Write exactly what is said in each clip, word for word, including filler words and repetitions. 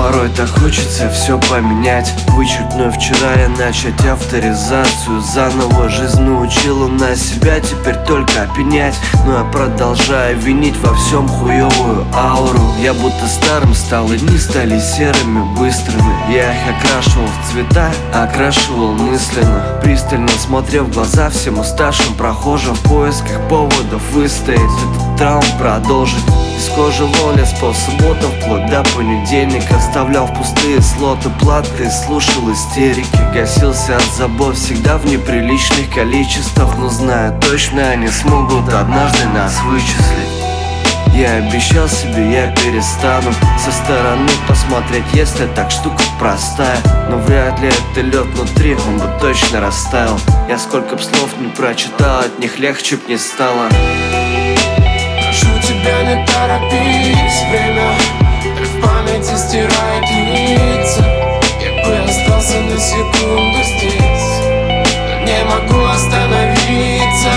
Порой так хочется все поменять. Вычеркнув вчера и начать авторизацию заново. Жизнь научила на себя теперь только опенять. Но я продолжаю винить во всем хуевую ауру. Я будто старым стал, и дни стали серыми, быстрыми. Я их окрашивал в цвета, окрашивал мысленно, пристально смотрел в глаза всем уставшим прохожим в поисках поводов выстоять, этот травм продолжить. Из кожи вон лез по субботам вплоть до понедельника. Оставлял в пустые слоты платы, слушал истерики. Гасился от забот всегда в неприличных количествах, но знаю точно, они смогут однажды нас вычислить. Я обещал себе, я перестану со стороны посмотреть, если так штука простая. Но вряд ли это лед внутри, он бы точно растаял. Я сколько б слов не прочитал, от них легче б не стало. Прошу тебя, не торопись, время так в памяти стирает лица. Я бы остался на секунду здесь, но не могу остановиться.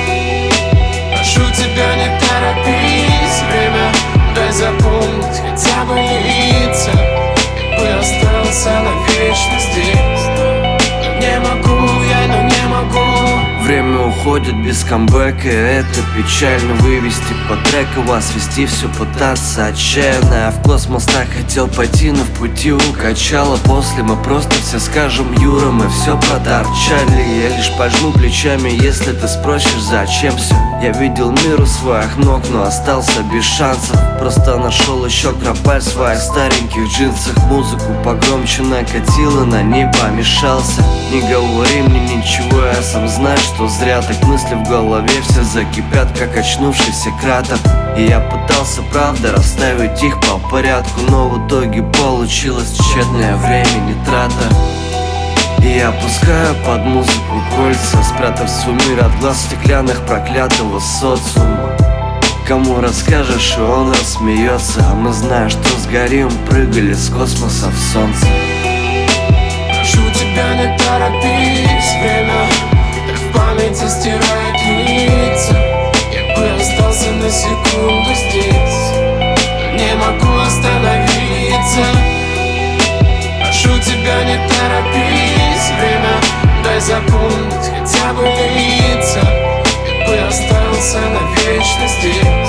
Прошу тебя, не торопись, время дай запомнить хотя бы лица. Я бы остался навечно здесь, но не могу, я, но не могу. Время уходит без камбэка, и это печально. Вывести по треку, вас вести, все пытаться отчаянно. Я в космос так хотел пойти, но в пути укачало. После мы просто все скажем: Юра, мы все проторчали. Я лишь пожму плечами, если ты спросишь, зачем все. Я видел мир у своих ног, но остался без шансов. Просто нашел еще кропаль в своих стареньких джинсах. Музыку погромче накатила, на ней помешался. Не говори мне ничего, я сам знаю, что зря. Так мысли в голове все закипят, как очнувшийся кратер. И я пытался, правда, расставить их по порядку, но в итоге получилось тщетное времени трата. И я пускаю под музыку кольца, спрятав свой мир от глаз стеклянных проклятого социума. Кому расскажешь, и он рассмеется, а мы, зная, что сгорим, прыгали с космоса в солнце. Прошу тебя, не торопись, время так в памяти стирает лица. Я бы остался на секунду здесь, но не могу остановиться. Прошу тебя, не торопись, время дай запомнить хотя бы лица. Я бы остался навечно здесь.